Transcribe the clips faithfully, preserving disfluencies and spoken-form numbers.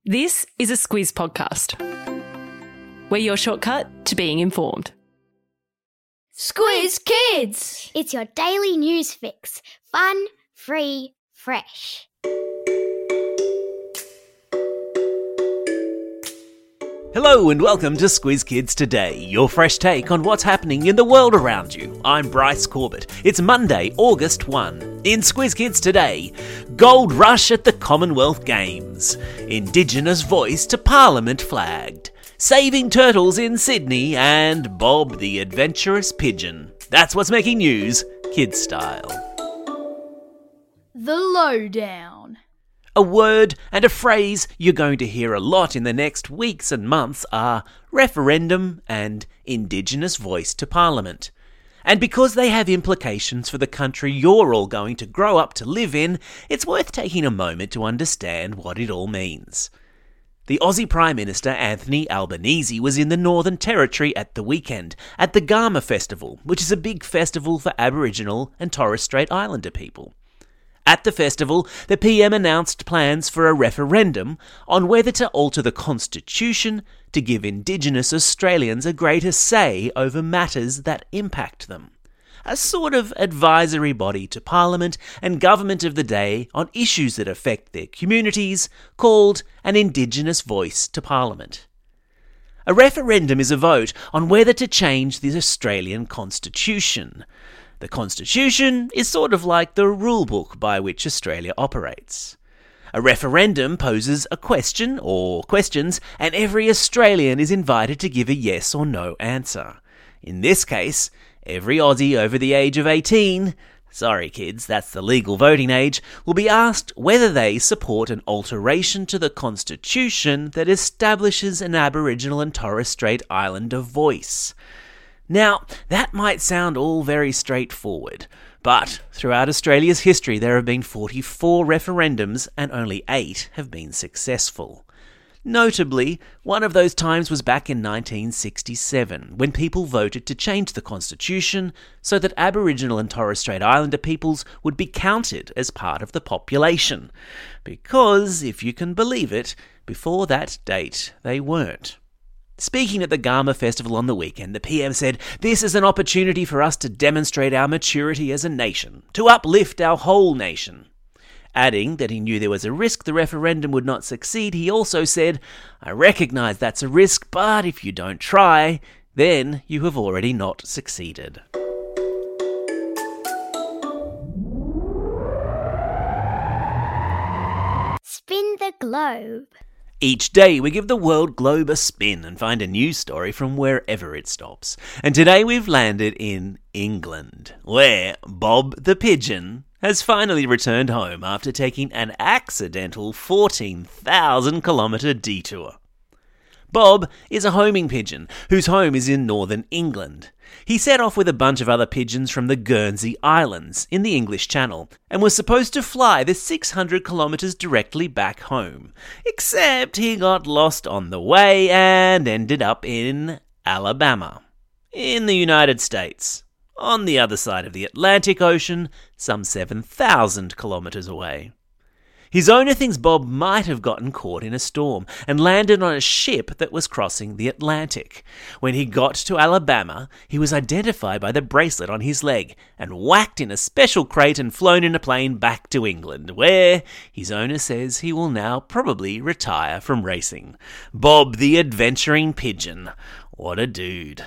This is a Squiz podcast. We're your shortcut to being informed. Squiz Kids! It's your daily news fix. Fun, free, fresh. Hello and welcome to Squiz Kids Today, your fresh take on what's happening in the world around you. I'm Bryce Corbett. It's Monday, August first. In Squiz Kids Today, gold rush at the Commonwealth Games, Indigenous voice to Parliament flagged, saving turtles in Sydney, and Bob the adventurous pigeon. That's what's making news, kids style. The Lowdown. A word and a phrase you're going to hear a lot in the next weeks and months are referendum and Indigenous voice to Parliament. And because they have implications for the country you're all going to grow up to live in, it's worth taking a moment to understand what it all means. The Aussie Prime Minister Anthony Albanese was in the Northern Territory at the weekend at the Garma Festival, which is a big festival for Aboriginal and Torres Strait Islander people. At the festival, the P M announced plans for a referendum on whether to alter the Constitution to give Indigenous Australians a greater say over matters that impact them. A sort of advisory body to Parliament and government of the day on issues that affect their communities, called an Indigenous voice to Parliament. A referendum is a vote on whether to change the Australian Constitution. The Constitution is sort of like the rulebook by which Australia operates. A referendum poses a question or questions, and every Australian is invited to give a yes or no answer. In this case, every Aussie over the age of eighteen, sorry kids, that's the legal voting age, will be asked whether they support an alteration to the Constitution that establishes an Aboriginal and Torres Strait Islander voice. Now, that might sound all very straightforward, but throughout Australia's history there have been forty-four referendums and only eight have been successful. Notably, one of those times was back in nineteen sixty-seven, when people voted to change the Constitution so that Aboriginal and Torres Strait Islander peoples would be counted as part of the population. Because, if you can believe it, before that date they weren't. Speaking at the Garma Festival on the weekend, the P M said, "This is an opportunity for us to demonstrate our maturity as a nation, to uplift our whole nation." Adding that he knew there was a risk the referendum would not succeed, he also said, "I recognise that's a risk, but if you don't try, then you have already not succeeded." Spin the globe. Each day we give the world globe a spin and find a news story from wherever it stops. And today we've landed in England, where Bob the pigeon has finally returned home after taking an accidental fourteen thousand kilometre detour. Bob is a homing pigeon whose home is in northern England. He set off with a bunch of other pigeons from the Guernsey Islands in the English Channel and was supposed to fly the six hundred kilometres directly back home, except he got lost on the way and ended up in Alabama, in the United States, on the other side of the Atlantic Ocean, some seven thousand kilometres away. His owner thinks Bob might have gotten caught in a storm and landed on a ship that was crossing the Atlantic. When he got to Alabama, he was identified by the bracelet on his leg and whacked in a special crate and flown in a plane back to England, where his owner says he will now probably retire from racing. Bob the adventuring pigeon. What a dude.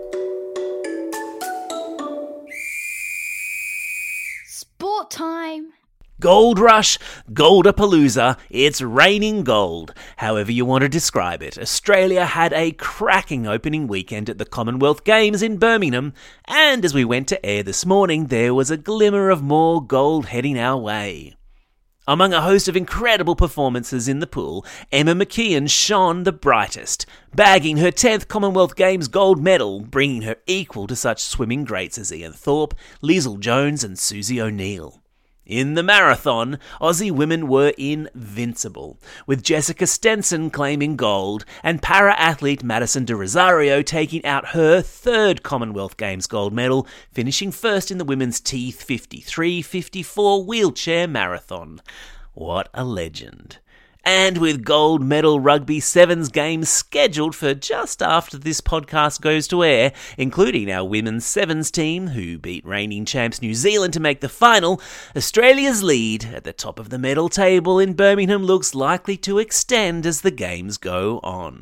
Sport time. Gold rush, Goldapalooza, it's raining gold. However you want to describe it, Australia had a cracking opening weekend at the Commonwealth Games in Birmingham, and as we went to air this morning, there was a glimmer of more gold heading our way. Among a host of incredible performances in the pool, Emma McKeon shone the brightest, bagging her tenth Commonwealth Games gold medal, bringing her equal to such swimming greats as Ian Thorpe, Liesl Jones and Susie O'Neill. In the marathon, Aussie women were invincible, with Jessica Stenson claiming gold and para-athlete Madison de Rosario taking out her third Commonwealth Games gold medal, finishing first in the women's T fifty-three fifty-four wheelchair marathon. What a legend. And with gold medal rugby sevens games scheduled for just after this podcast goes to air, including our women's sevens team, who beat reigning champs New Zealand to make the final, Australia's lead at the top of the medal table in Birmingham looks likely to extend as the games go on.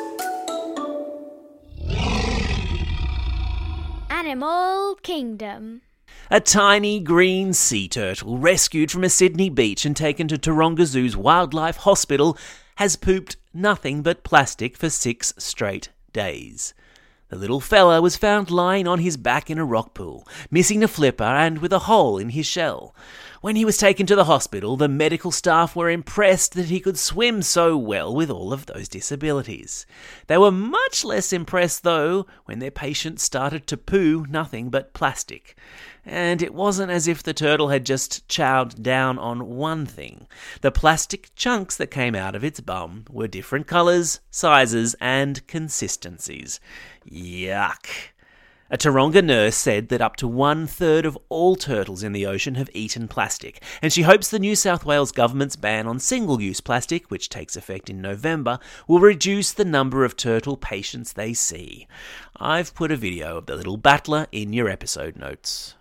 Animal Kingdom. A tiny green sea turtle rescued from a Sydney beach and taken to Taronga Zoo's Wildlife Hospital has pooped nothing but plastic for six straight days. The little fella was found lying on his back in a rock pool, missing a flipper and with a hole in his shell. When he was taken to the hospital, the medical staff were impressed that he could swim so well with all of those disabilities. They were much less impressed, though, when their patient started to poo nothing but plastic. And it wasn't as if the turtle had just chowed down on one thing. The plastic chunks that came out of its bum were different colours, sizes, and consistencies. Yuck. A Taronga nurse said that up to one-third of all turtles in the ocean have eaten plastic, and she hopes the New South Wales government's ban on single-use plastic, which takes effect in November, will reduce the number of turtle patients they see. I've put a video of the little battler in your episode notes.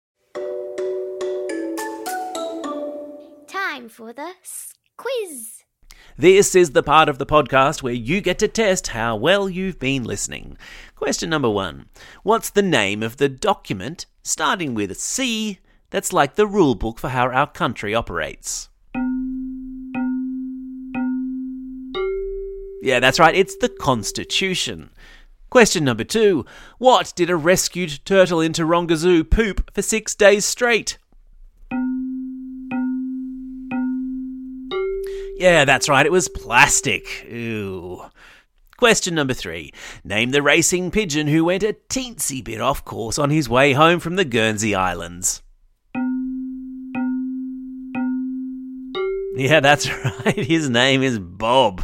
Time for the quiz. This is the part of the podcast where you get to test how well you've been listening. Question number one. What's the name of the document, starting with a C, that's like the rule book for how our country operates? Yeah, that's right, it's the Constitution. Question number two. What did a rescued turtle in Taronga Zoo poop for six days straight? Yeah, that's right, it was plastic. Ew. Question number three. Name the racing pigeon who went a teensy bit off course on his way home from the Guernsey Islands. Yeah, that's right, his name is Bob.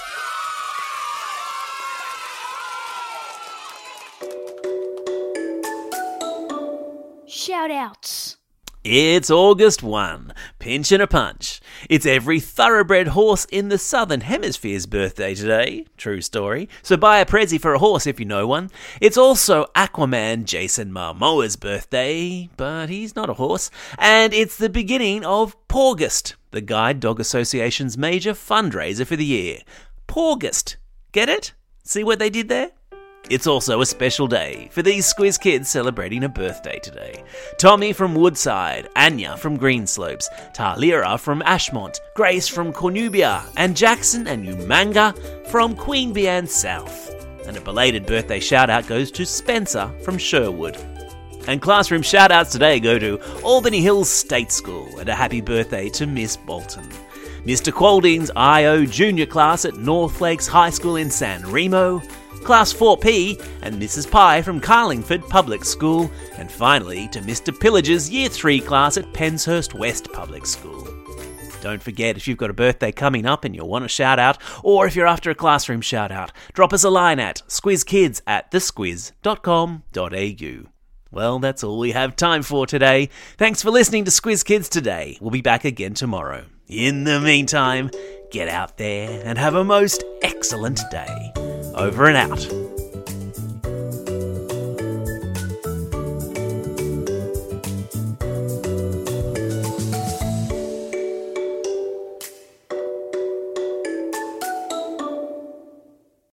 Shout outs. It's August first, pinch and a punch. It's every thoroughbred horse in the Southern Hemisphere's birthday today, true story, so buy a prezzy for a horse if you know one. It's also Aquaman Jason Momoa's birthday, but he's not a horse, and it's the beginning of Paugust, the Guide Dog Association's major fundraiser for the year. Paugust, get it? See what they did there? It's also a special day for these Squiz kids celebrating a birthday today. Tommy from Woodside, Anya from Greenslopes, Talira from Ashmont, Grace from Cornubia, and Jackson and Umanga from Queanbeyan South. And a belated birthday shout-out goes to Spencer from Sherwood. And classroom shout-outs today go to Albany Hills State School, and a happy birthday to Miss Bolton. Mister Qualding's I O Junior class at North Lakes High School in San Remo, Class four P, and Missus Pye from Carlingford Public School, and finally to Mister Pillager's Year three class at Penshurst West Public School. Don't forget, if you've got a birthday coming up and you'll want a shout out, or if you're after a classroom shout out, drop us a line at squizkids at the squiz dot com dot a u. Well, that's all we have time for today. Thanks for listening to Squiz Kids today. We'll be back again tomorrow. In the meantime, get out there and have a most excellent day. Over and out.